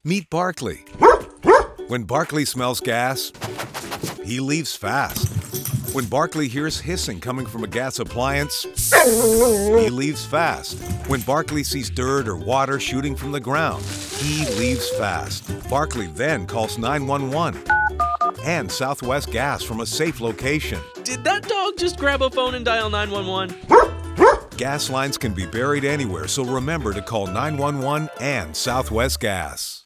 Meet Barkley. When Barkley smells gas, he leaves fast. When Barkley hears hissing coming from a gas appliance, he leaves fast. When Barkley sees dirt or water shooting from the ground, he leaves fast. Barkley then calls 911 and Southwest Gas from a safe location. Did that dog just grab a phone and dial 911? Gas lines can be buried anywhere, so remember to call 911 and Southwest Gas.